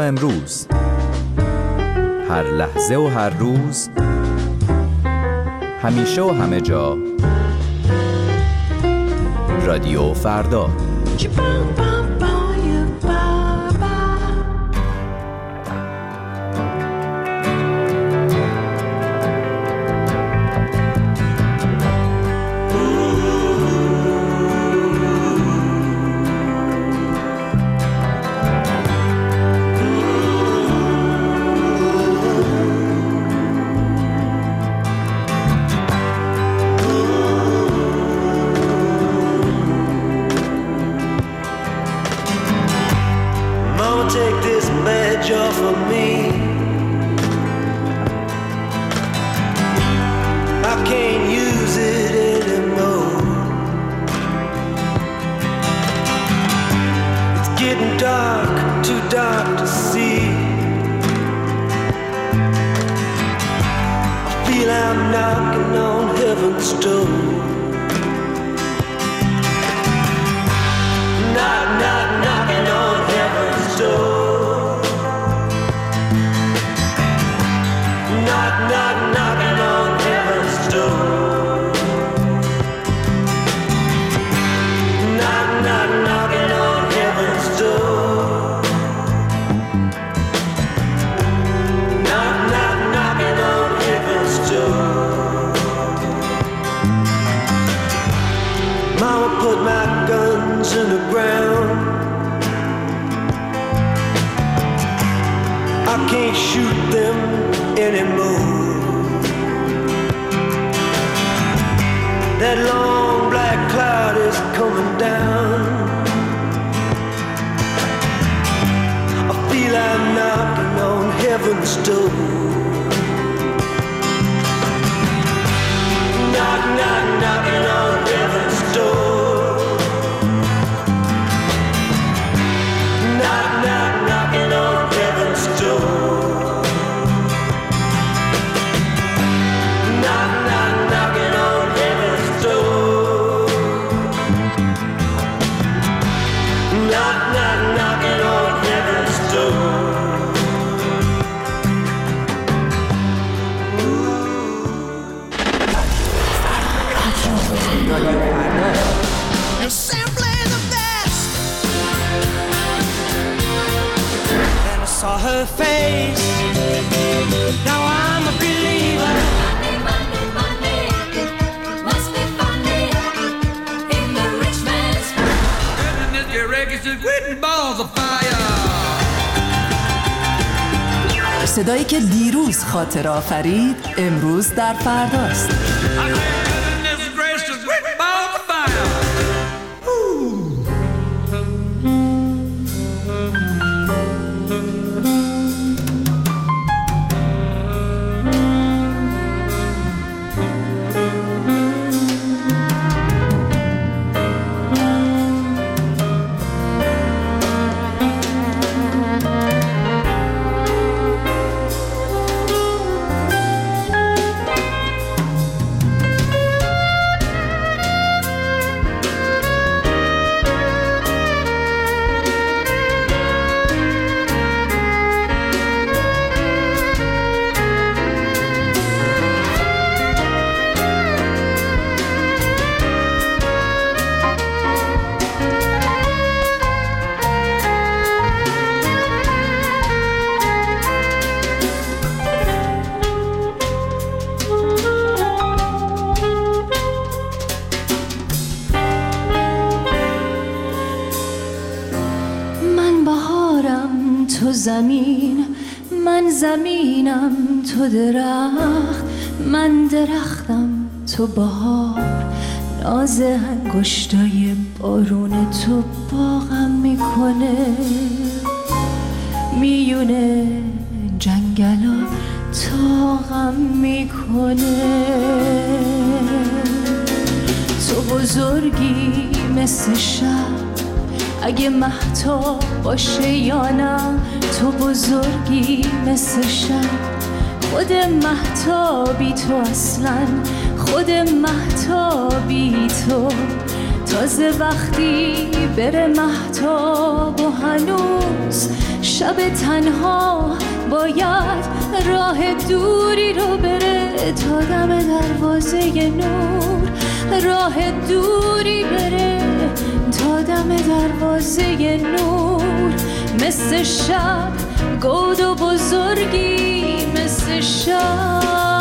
امروز، هر لحظه و هر روز، همیشه و همه جا، رادیو فردا. صدایی که دیروز خاطره آفرید امروز در فرداست. زمین، من زمینم تو درخت، من درختم تو بهار، ناز انگشتای بارون تو باغم میکنه، میونه جنگلا تاقم میکنه. تو بزرگی مثل شب، اگه مهتاب باشه یا نه، تو بزرگی مثل شب، خود مهتابی تو اصلا، خود مهتابی تو. تازه وقتی بره مهتاب و هنوز شب تنها باید راه دوری رو بره تا دم دروازه نور، راه دوری بره تا دم دروازه نور. مثل شب گود و بزرگی مثل شب.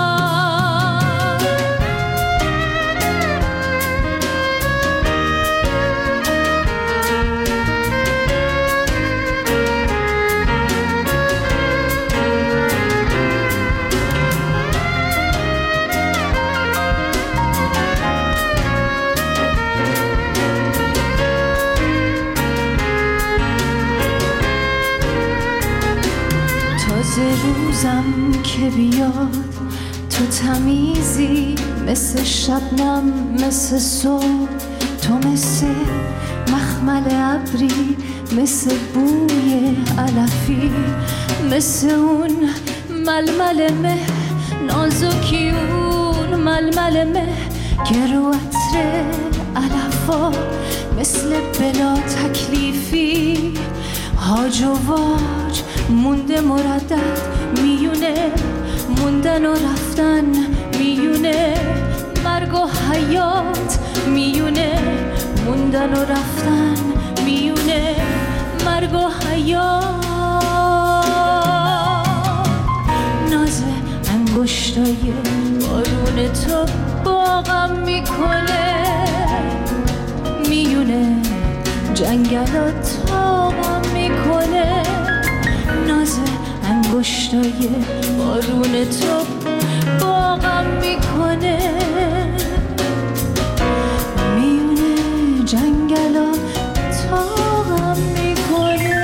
روزم که بیاد تو تمیزی مثل شبنم مثل صبح، تو مثل مخمل ابری مثل بوی علفی، مثل اون ململ مه نازکی، اون ململ مه که رو عطر علفا مثل بلا تکلیفی. هاج و واج مونده مردد میونه، موندن و رفتن میونه، مرگ و حیات میونه، موندن و رفتن میونه، مرگ و حیات. ناز انگشتای بارون تو باغم میکنه، میونه جنگل تاقم میکنه. ناز انگشتای بارون تو باغم میکنه، میونه جنگل تاقم میکنه.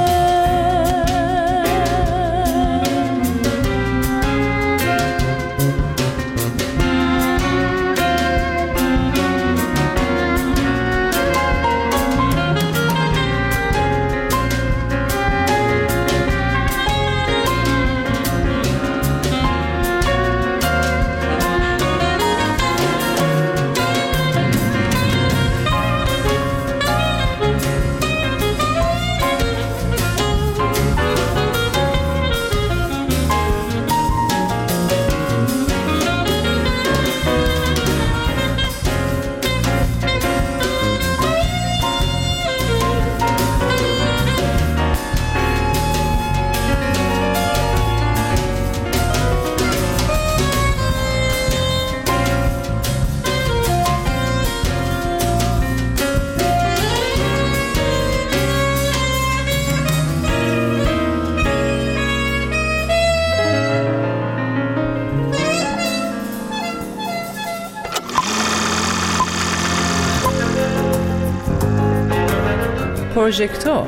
پروژکتور.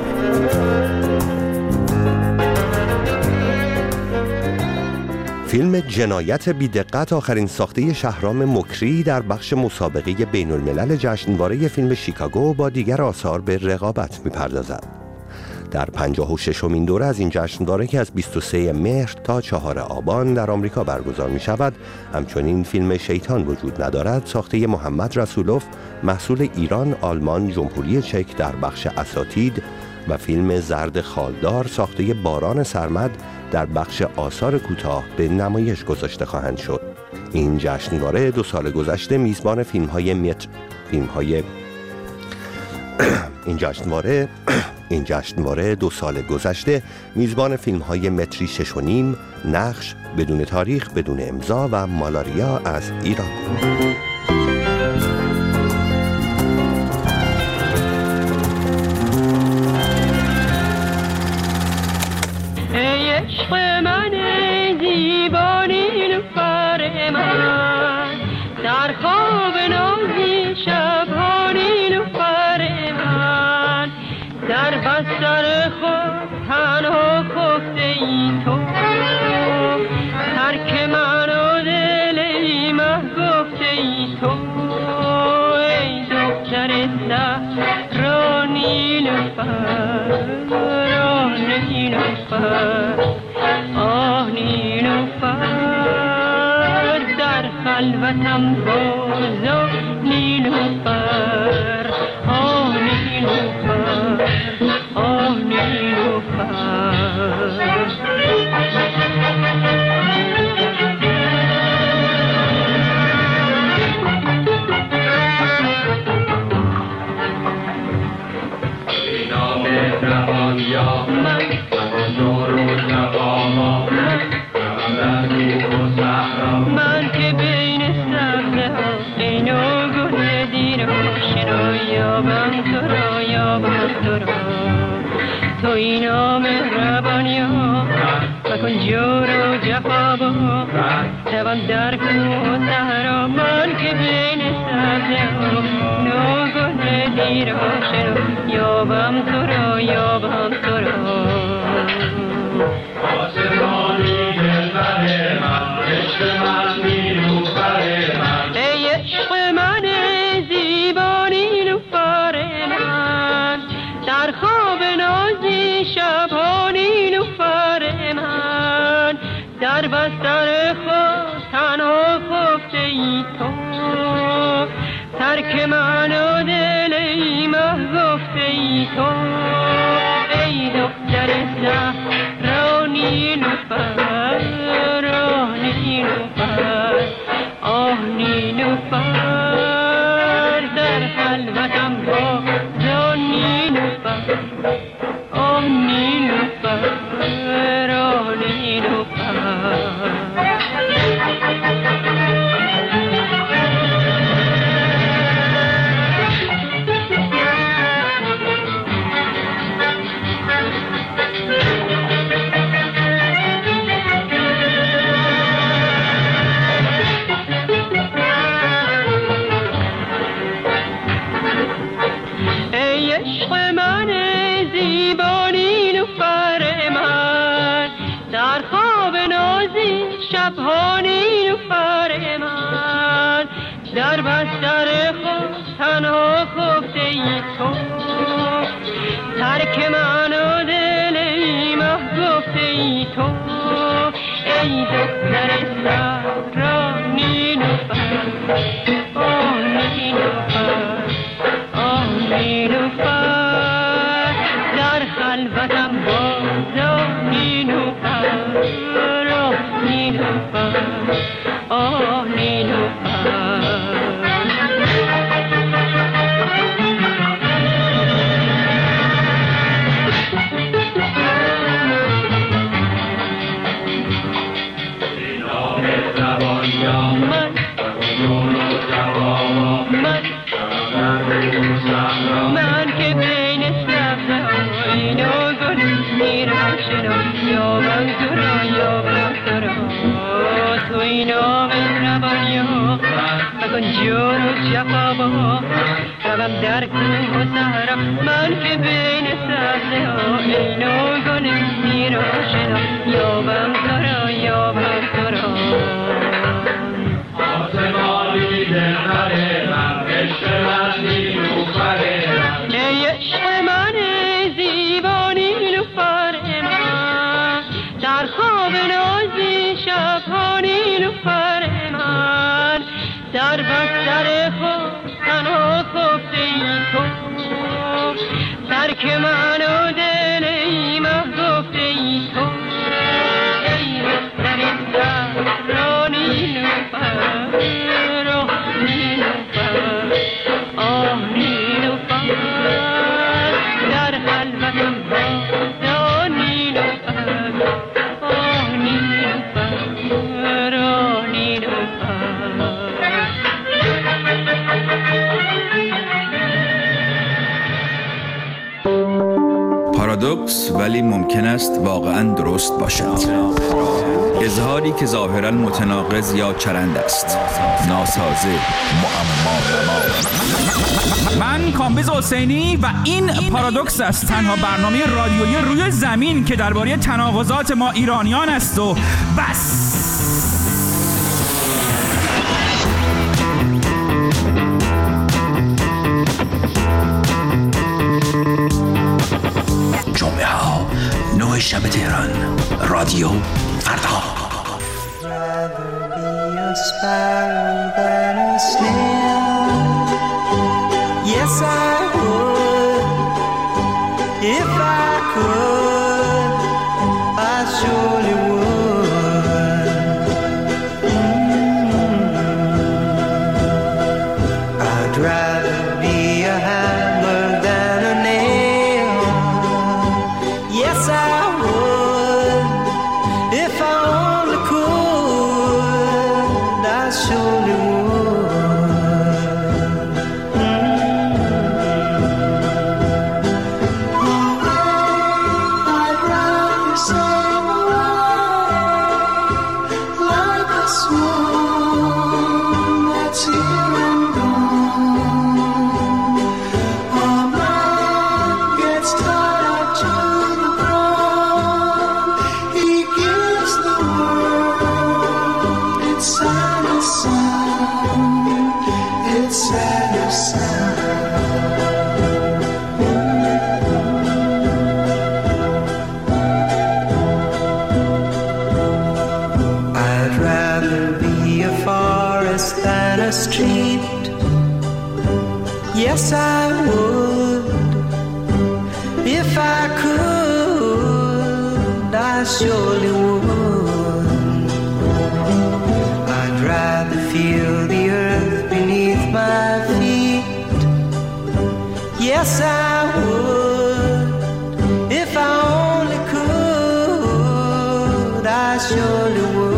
فیلم جنایت بی‌دقت آخرین ساخته شهرام مکری در بخش مسابقه بین الملل جشنواره فیلم شیکاگو با دیگر آثار به رقابت می‌پردازد. در 56مین دوره از این جشنواره که از 23 مهر تا 4 آبان در آمریکا برگزار می شود، همچنین فیلم شیطان وجود ندارد ساخته محمد رسولوف محصول ایران، آلمان، جمهوری چک در بخش اساتید و فیلم زرد خالدار ساخته باران سرمد در بخش آثار کوتاه به نمایش گذاشته خواهند شد. این جشنواره 2 سال گذشته میزبان این جشنواره 2 سال گذشته میزبان فیلم‌های متری 6.5، نقش، بدون تاریخ، بدون امضا و مالاریا از ایران بود. ای عشق من، دیوانه نفر من، در خواب نازی شبانی نفر من، در بستر خود تنها خفته ای تو، ترک من و دل ایمه گفته ای تو. ای دختر سهر نیلوفر، نیلوفر، آه نیلوفر، در خلوتم بازو نیلوفر، آه نیلوفر، آه نیلوفر. من که بین سبزه ها اینو گل دیر رو یابم تو را یابم تو را تو اینا مهربانی ها مکن جور و جفا با دوان در کوه و صحرا من که بین سبزه ها اینو گل دیر رو یابم تو را یابم تو را آسمانی دلبر من عشق من نیلوفر من ای عشق من زیبا نیلوفر من در خواب نازی شبها نیلوفر من در بستر خود تنها خفته ای تو ترک من و دل ای مه گفته ای تو ای دختر زهرا نیلوفر آه نیلوفر آه نیلوفر در خلوتم با نیلوفر آه نیلوفر آه نیلوفر شبها نیلوفر من در بستر خود تنها خفته ای تو ترک من و دل ای مه گفته ای تو ای دختر زهرا نیلوفر آه نیلوفر آه نیلوفر در خلوتم باز نیلوفر نیلوفر آه نیلوفر من که بین سبزه ها اینو گل میرم شنو یابم تو را یابم تو را تو اینا مهربانی ها مکن جور و جفا با روم در کوه و صحرا من که بین سبزه ها اینو گل میرم شنو یابم تو را یابم تو را آسمانی دلبر من عشق من نیلوفر من ای عشق من زیبا نیلوفر من در خواب نازی شبها نیلوفر من در بستر خود تنها خفته ای تو ترک من و دل ای مه گفته ای تو ای دختر زهرا نیلوفر نیلوفر آه نیلوفر در خلوتم با نیلوفر آه نیلوفر آه نیلوفر پارادوکس ولی ممکن است واقعاً درست باشد. اظهاری که ظاهراً متناقض یا چرند است، ناسازه، معما. من کامبیز حسینی و این پارادوکس است، تنها برنامه رادیویی روی زمین که درباره تناقضات ما ایرانیان است و بس. جمعه ها 9 شب تهران، رادیو فردا. Yes, I would. If I could, I surely would. I'd rather be a hammer than a nail. Yes, I would. the street. Yes, I would. If I could, I surely would. I'd rather feel the earth beneath my feet. Yes, I would. If I only could, I surely would.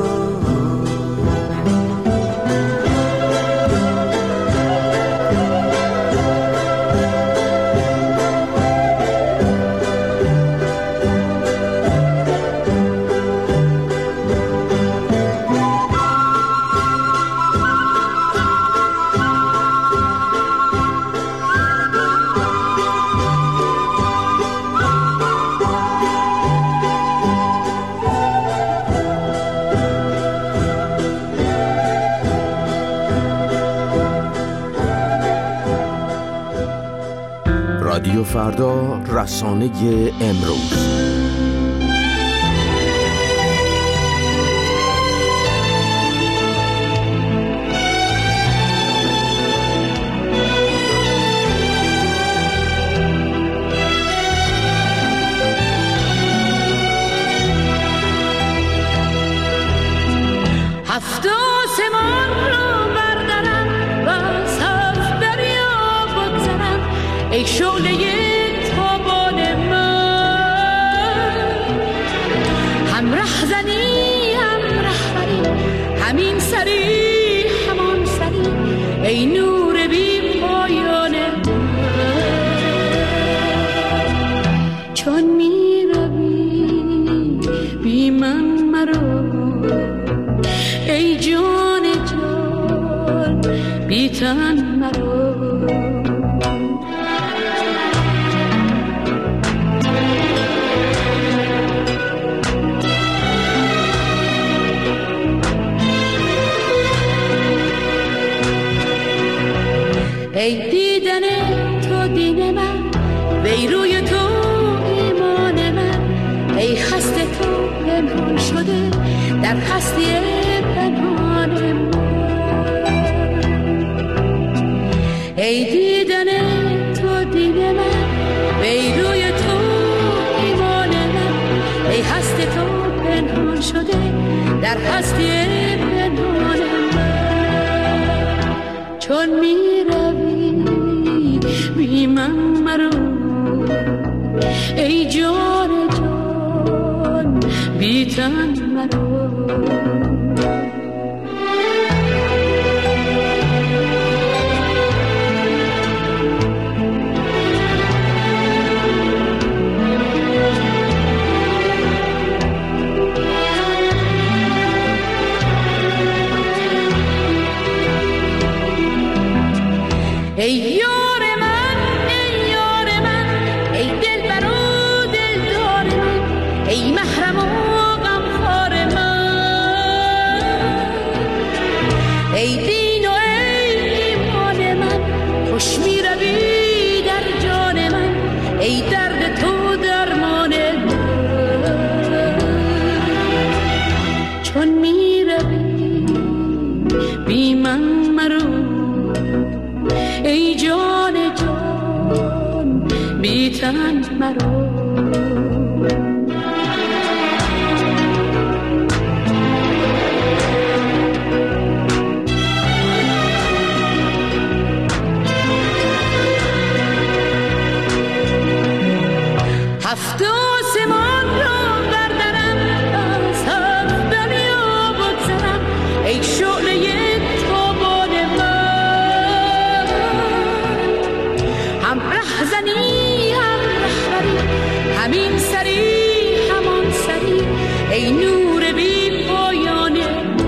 رادیو فردا، رسانه امروز. هفت آسمان را بردارم و از هفت دریا بگذرم ای شعله تابان من. هم رهزنی هم رهبری، همین سری همان سری ای نور بی پایان من. چون می روی بی من مرو ای جان جان بی تن مرو. ای دیدن تو دین من، وی روی تو ایمان من، ای خسته تو پنهان شده در هستی پنهان من. ای دیدن تو دین من، وی روی تو ایمان من، ای هستی تو پنهان شده در هستی پنهان من. چون می روی بی من مرو ای جان جان بی تن مرو. ای یار من، ای یار من، ای دلبر و دلدار من، ای محرم و غمخوار من. ای دین و ای ایمان من، خوش می روی در جان من، ای درد تو درمان من. چون می روی بی من مرو ای جان جان بی تن مرو. هفت آسمان را بردارم از هفت دریا بگذرم ای شعله تابان من. هم رهزنی هم رهبری، همین سری همان سری ای نور بی پایان من.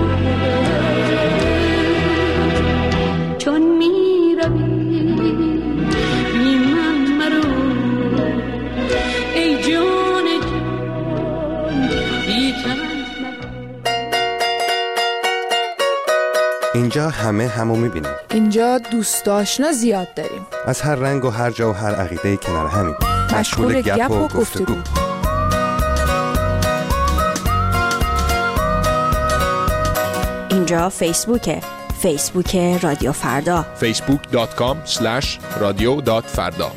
چون می روی بی من مرو ای جان جان بی تن مرو. اینجا همه همو میبینیم. اینجا دوست آشنا زیاد داریم، از هر رنگ و هر جا و هر عقیده کنار همین، مشغول گپ و گفتگو. اینجا فیسبوکه، فیسبوک رادیو فردا facebook.com/radio.farda.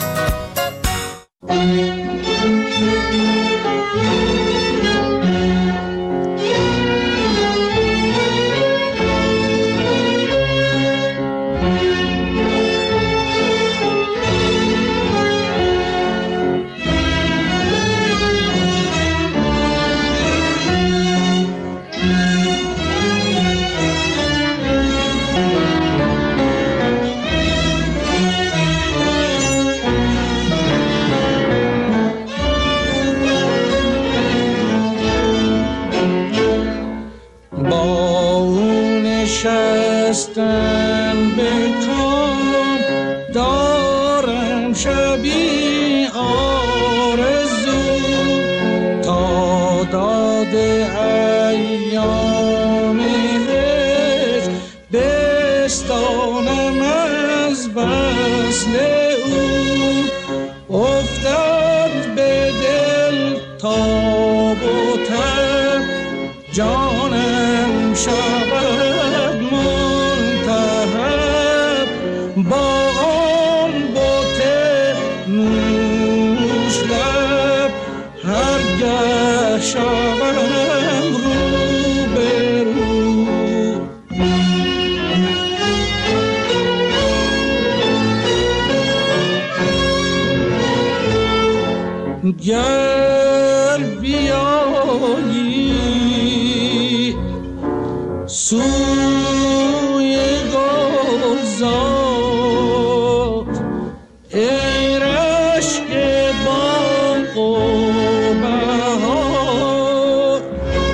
گر بیایی سوی گلزار ای رشک باغ و بهار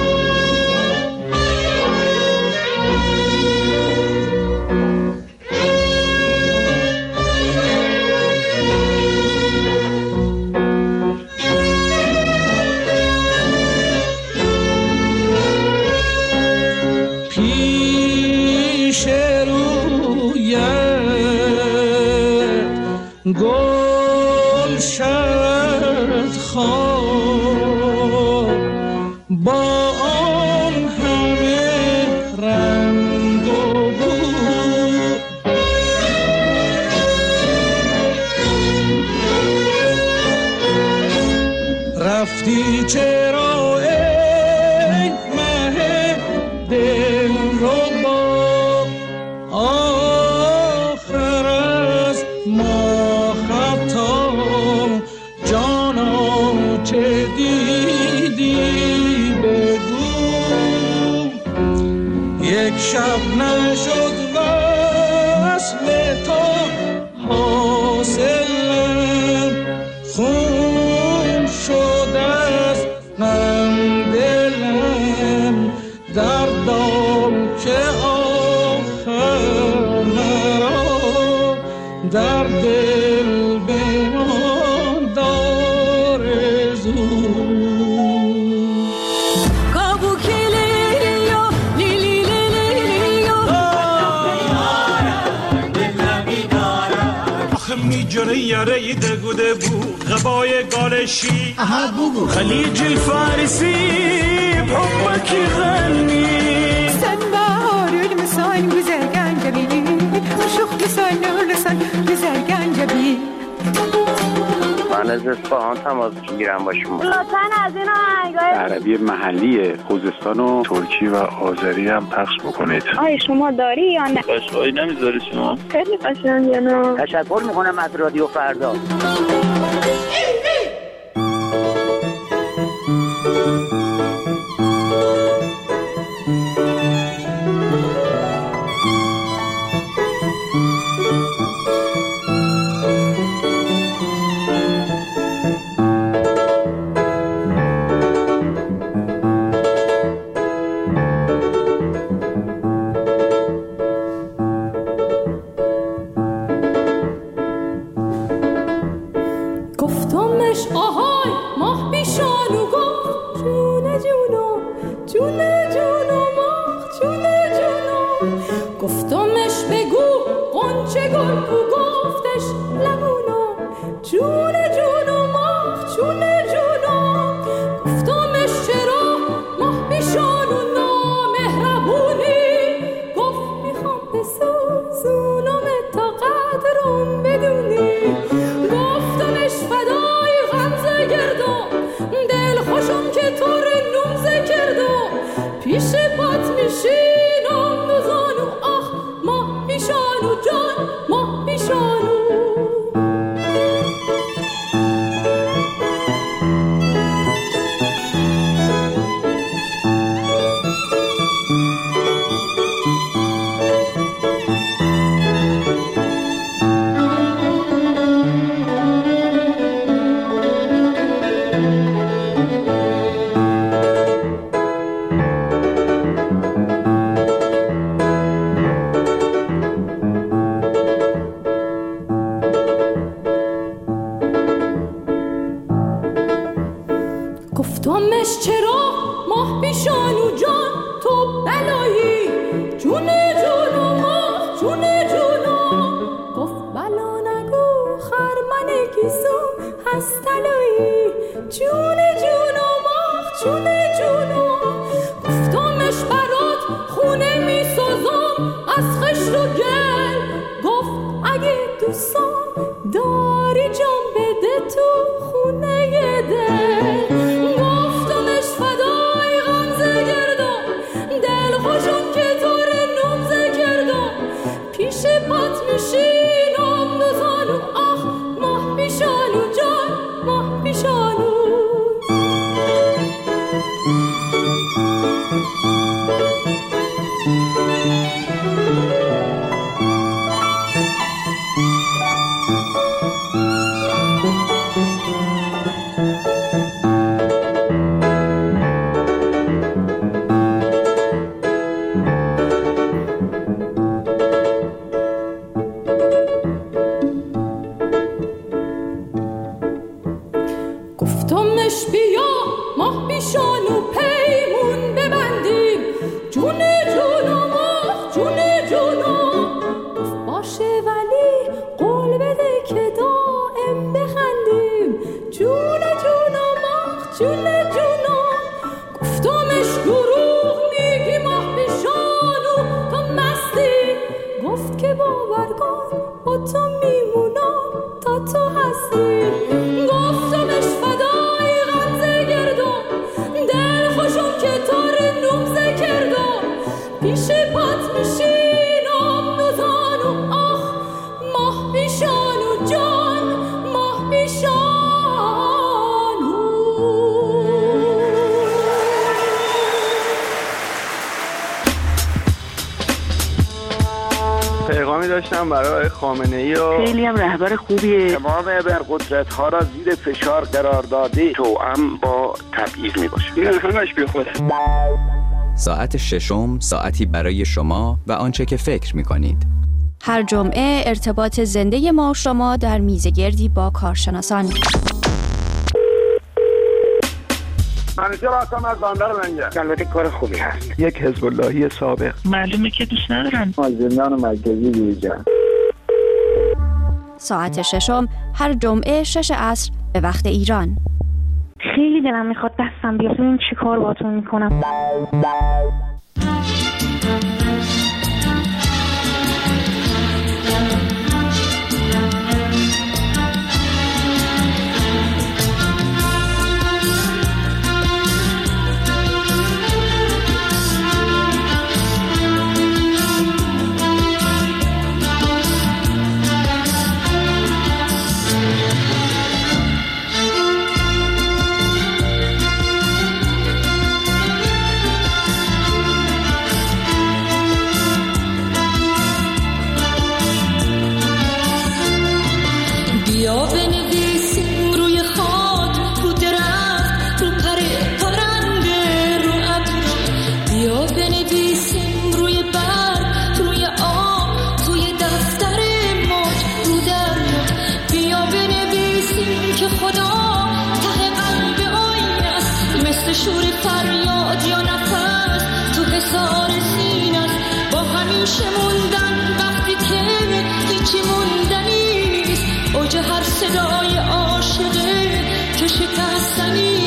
گل شد خواب با آن همه رنگ و بو رفتی چرا ای مه دل ربا آخر از ما چه دیدی بگو یک شب نشد وصل تو حاصلم خون شد از غم دلم دردم که آخر مرا در دل بمان دار میجونه یاره دگوده بو غبای گالشی خلیج الفارسی بحبك غني sen baharül misal güzel gencebi şuh misal nurlusan güzel gencebi من از اصفهان تماس میگیرم با شما. لطفاً از این آهنگای عربی محلی خوزستان و ترکی و آذری هم پخش بکنید. آیا شما داری یا نه؟ قشقایی نمیذاری شما؟ خیلی قشنگه نه. تشکر میکنم از رادیو فردا. جون جونم آخ جون جونم گفتمش برات خونه میسازم از خشت و گل گفت اگه دوستان داری جام بده تو خونه دل گفتمش فدای غمزه گردم دل خوشم که طور نمزه گردم پیش پات میشینم دوزانو آخ ماه پیشانو جان ماه پیشانو گفتمش بیا ماه پیشانو پیمون ببندیم جون جونم آخ جون جونم گفت باشه ولی قول بده که دائم بخندیم جون جونم آخ جون جونم گفتمش دروغ میگی ماه پیشانو تو مستی گفت که باور کن با تو میمونم تا تو هستی گفتمش فدای غمزه گردم دل خوشم که تار نمزه کردم پیش پات میشینم دوزانو آخ ماه پیشانو جان ماه پیشانو پیغامی داشتم برای خامنه‌ای و خیلی هم رهبر خوبیه. تمام ابرقدرت ها را زیر فشار قرار داده توأم با تبعیض میباشه. این همش بیخوده. ساعت ششم ساعتی برای شما و آنچه که فکر میکنید. هر جمعه ارتباط زنده ما و شما در میزگردی با کارشناسان. منیجر هستم از بندر منجر. البته کار خوبی هست. یک حزب اللهی سابق. معلومه که دوست ندارن. از زندان مرکزی بیرون. ساعت ششم هر جمعه 6 عصر به وقت ایران. خیلی دلم میخواد دستم بیاد ببینم چی کار باهاتون میکنم. بیا بنویسیم روی خاک رو درخت رو پرنده رو ابر بیا بنویسیم روی برگ روی آب توی دفتر موج رو دریا بیا بنویسیم که خدا ته قلب آینه است مثل شور فریاد یا نفس تو حصار سینه است با همیشه موندن وقتی که هیچی موندنی اوج هر صدای عاشقه که شکستنی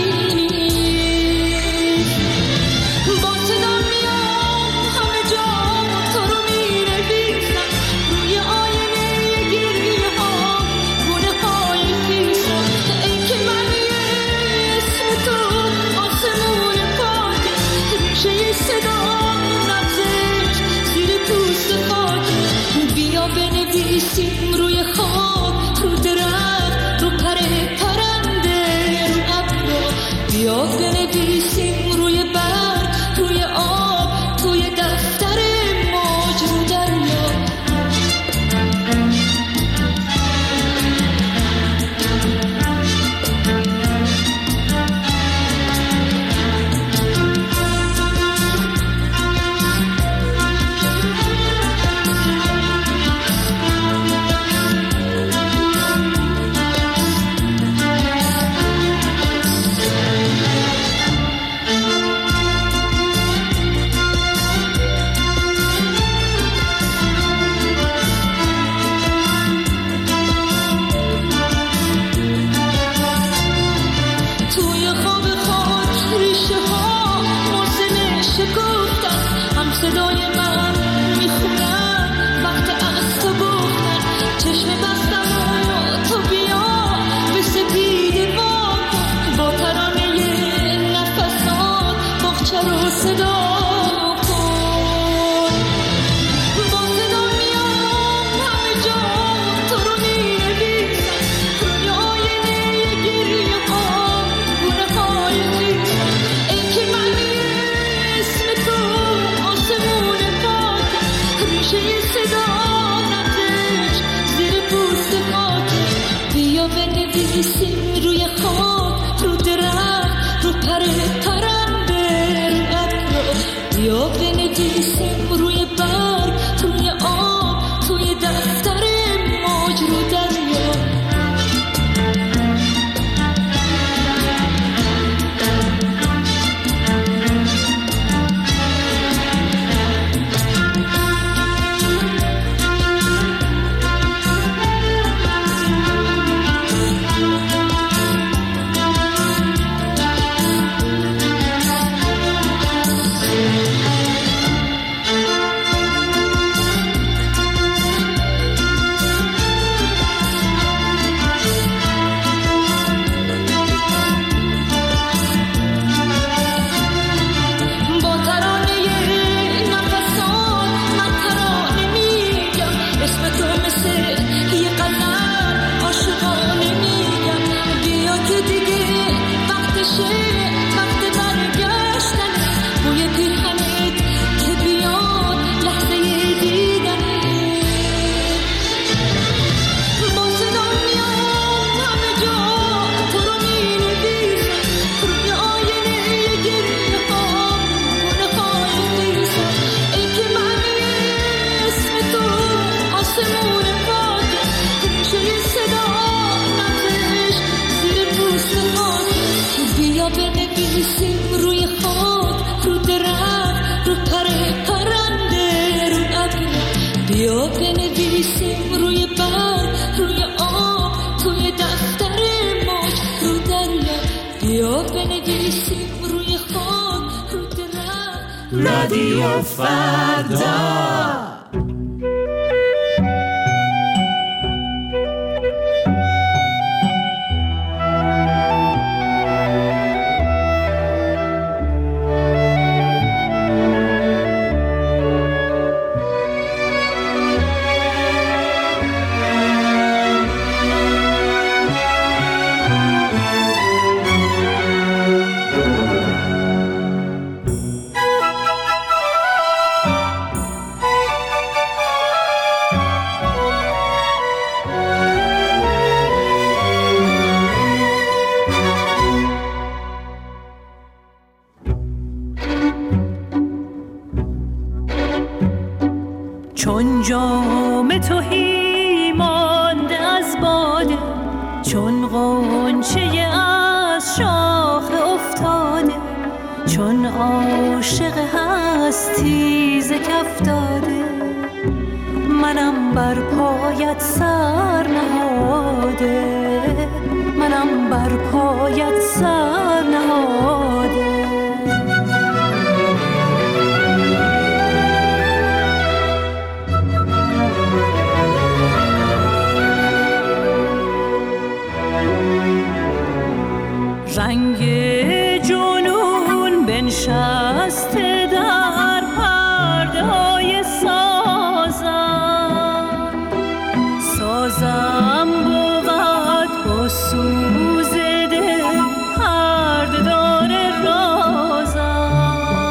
با صدا میام همه جا تو رو می‌نویسم روی آینه گریه ها گونه های خیسم ای که من اسم تو آسمون پاکه ریشه صدا نبزش زیر پوست خاکه بیا بنویسیم روی خاک رو درخت رو پرنده رو ابر بیا بنویسیم روی برگ روی آب توی دفتر موج رو دریا سر و صدا کن. با صدا میام همه جا تو رو می‌نویسم، روی آینه گریه ها گونه های خیزم. ای که معنی اسم تو آسمون پاک، ریشه صداقتش زیر پوست خاکش. بیا بنویسیم روی خاک، رو درخت، رو پرنده، رو ابر. بیا بنویسیم روی برگ، روی آب، توی دفتر موج، رو دریا. رادیو فردا. چون جام تهی مانده از باده، چون غنچه از شاخه افتاده، چون عاشق هستی ز کف داده، منم بر پایت سر نهاده، منم بر پایت سر نهاده. رنگ جنون بنشسته در پرده های سازم، سازم بود با سوز دل پرده دار رازم.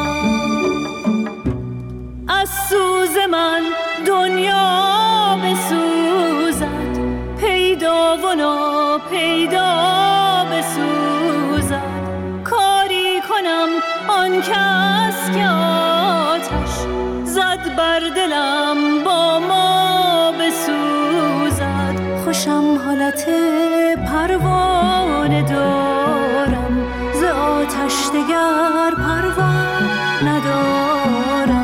از سوز من دنیا بسوزد، پیدا و ناپیدا بسوزد. کاری کنم آن کس که آتش زد بر دلم با ما بسوزد. خوشم حالت پروانه دارم، ز آتش دگر پروا ندارم.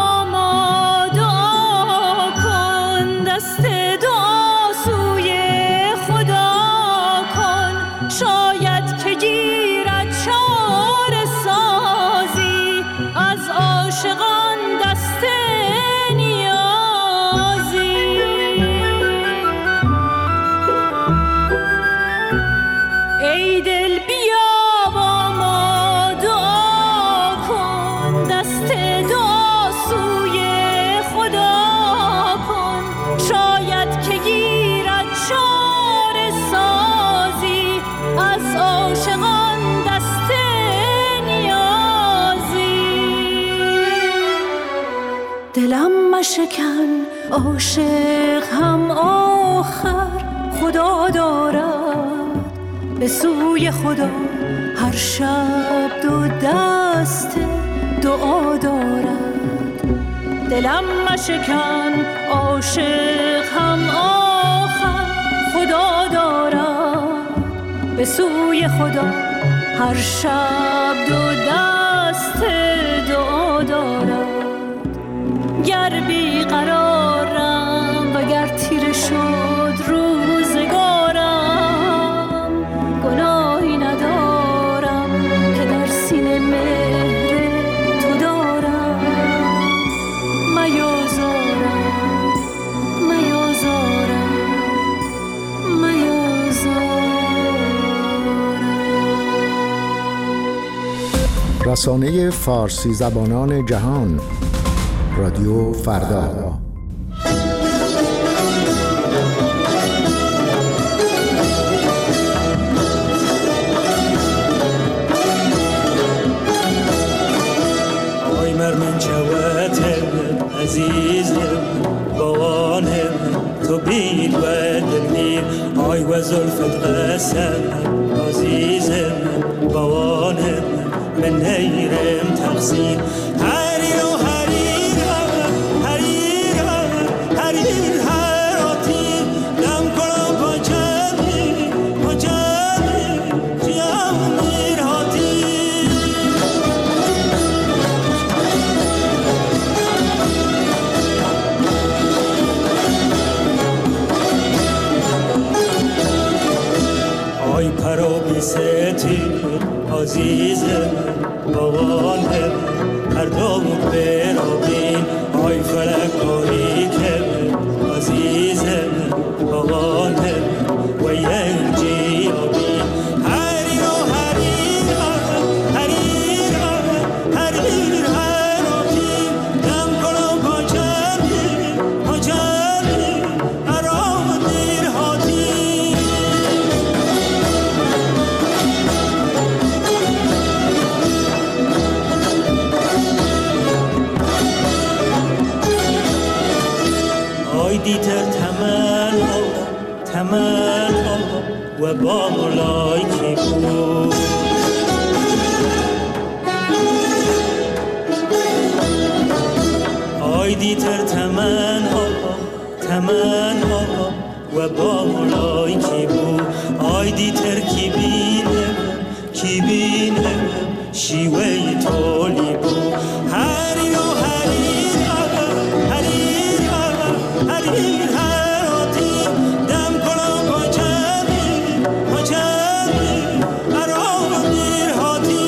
دست دعا سوی شکن عاشق هم آخر خدا دارد، به سوی خدا هر شب دو دست دعا دارد. دلم مشکن عاشق هم آخر خدا دارد، به سوی خدا هر شب دو دست دعا دارد. گر بیقرارم و گر تیره شد روزگارم، گناهی ندارم که در سینه مهر تو دارم. میازارم میازارم میازارم. رسانه فارسی زبانان جهان، رادیو فردا. آی مرمن چواتم عزیزم بوانم تو بیل و دلمیر. آی و زلفت قسم عزیزم بوانم من نیرم تقصیر. عزیزم بوانم هر دو برابین. آی فلک باریکم عزیزم بوانم و ینجی آبین. هریرا هریرا هریرا هریر هراتی دم کنم پاچمی پاچمی ارام دیر هاتی. دیتر تمنا و بالای کی بود. آی دیتر تمنا و بالای کی بود. آی دیتر کی بینم شیوه تولی بود. هری و هریر هراتی دم کنم پاچمی پاچمی ارام دیر هاتی.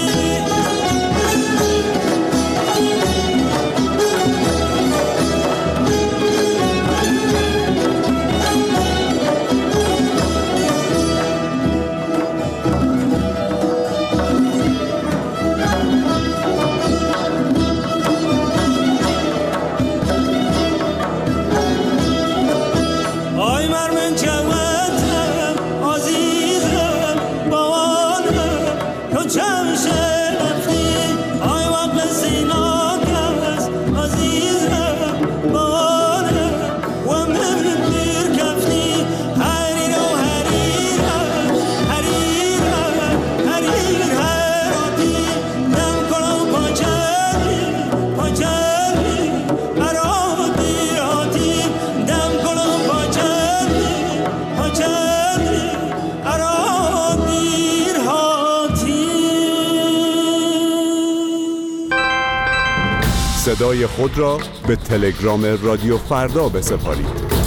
صدای خود را به تلگرام رادیو فردا بسپارید.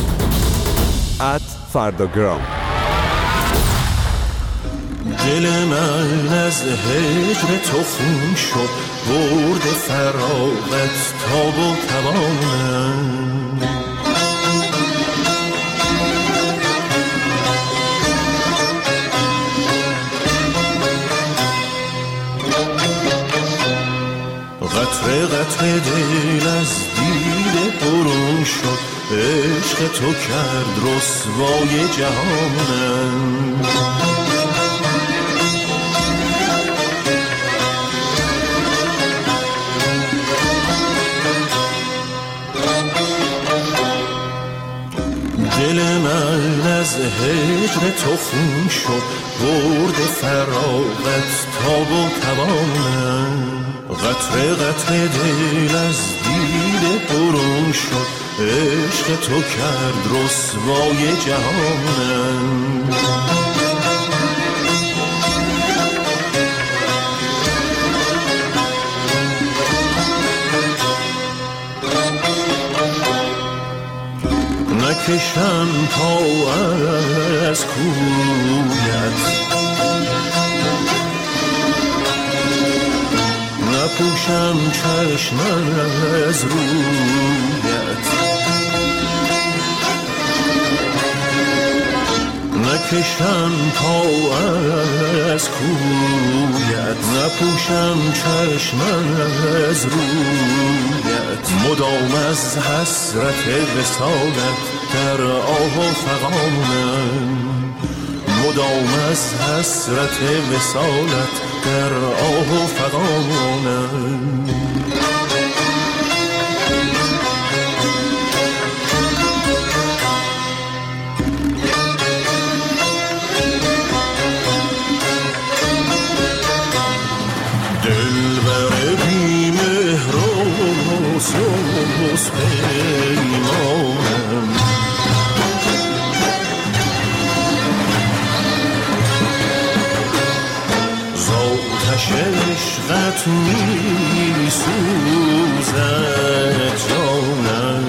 @فرداگرام. دل من از هجر تو خون شد، برد فراغت تاب و توانم. قطره قطره دل از دیده برون شد، عشق تو کرد رسوای جهانم. دل من از هجر تو خون شد، برد فراغت تاب و توانم. قطره قطره دل از دیده برون شد، عشق تو کرد رسوای جهانم. نکشم پا از کویت، نپوشم چشم از رویت، نکشم پا از کویت، نپوشم چشم از رویت. مدام از حسرت وصالت در آه و فغانم، مدام از حسرت وصالت در آه و فغانم. سوز پیمانم، زآتش عشقت می سوزد جانم.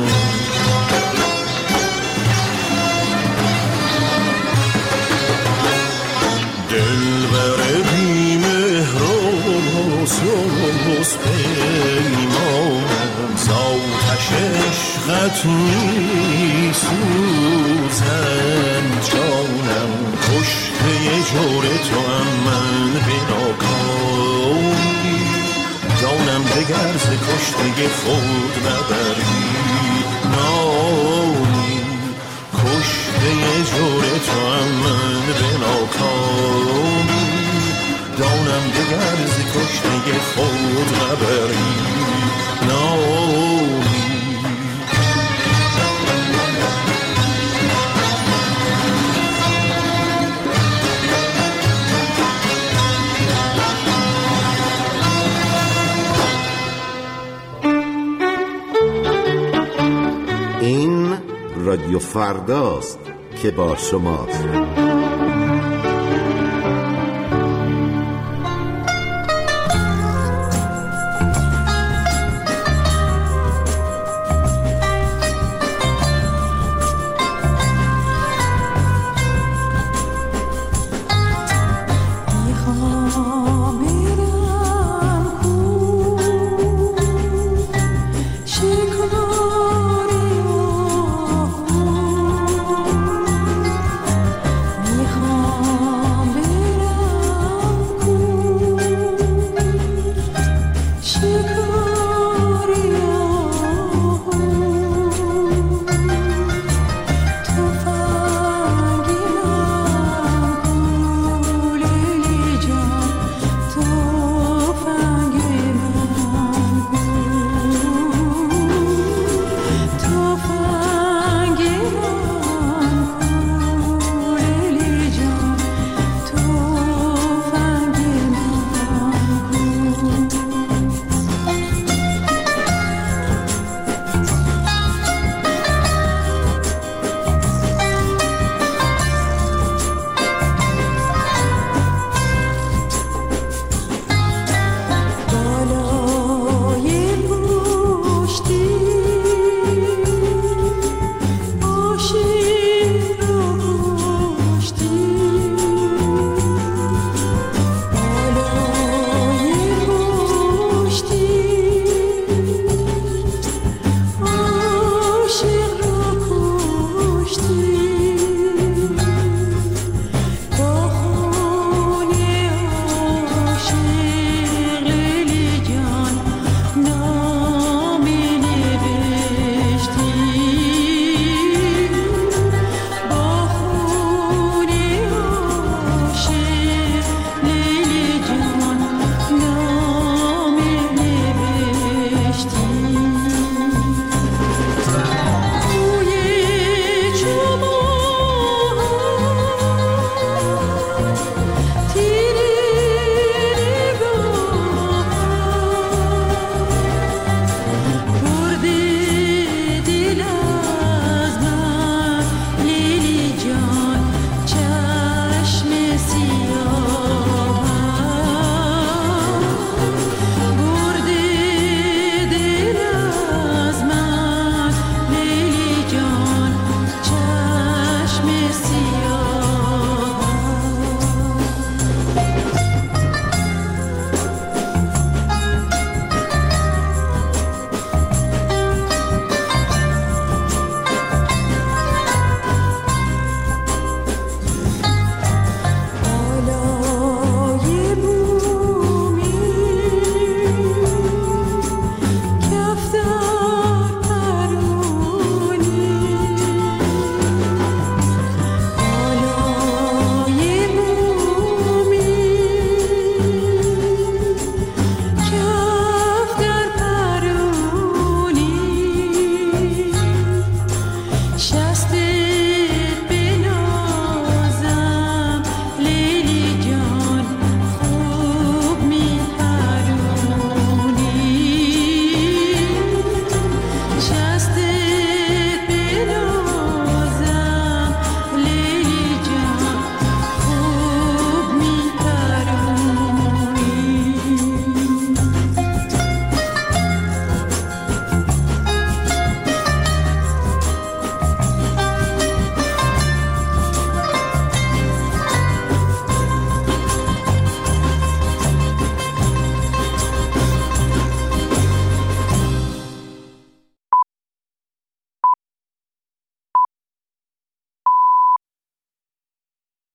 دلبر بی مهر و سوز پیمانم، زآتش عشقت می سوزد جانم. کشته جور تو هم من به ناکامی، جانم دگر ز کشته خود نبری نامی. کشته جور تو هم من به ناکامی، جانم دگر ز کشته خود نبری نامی. این رادیو فرداست که با شماست.